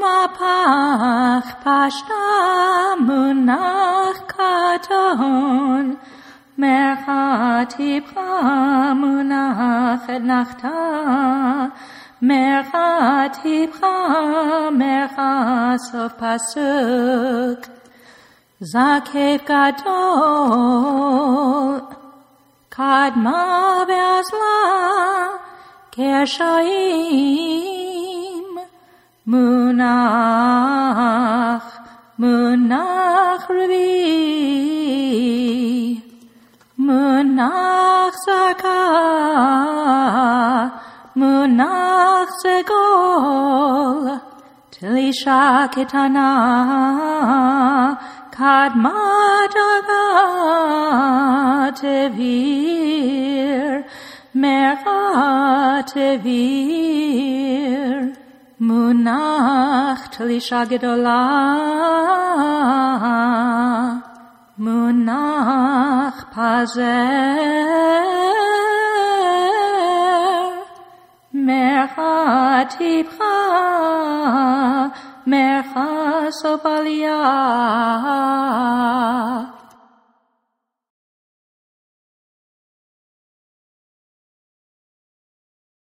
Mapach pashta munach katon Merchati pra munach et nachta Merchati pra mercha sof pasuk Zakev gadol Kadma ve'azla Kershaim Munach Revi Munach Zaka Munach Zegol Tilisha Ketana Kadma Daga Tevir Mercha Tevir Munach Tilisha Gedola Munach Pazer Mercha Tipcha Mercha Sobalia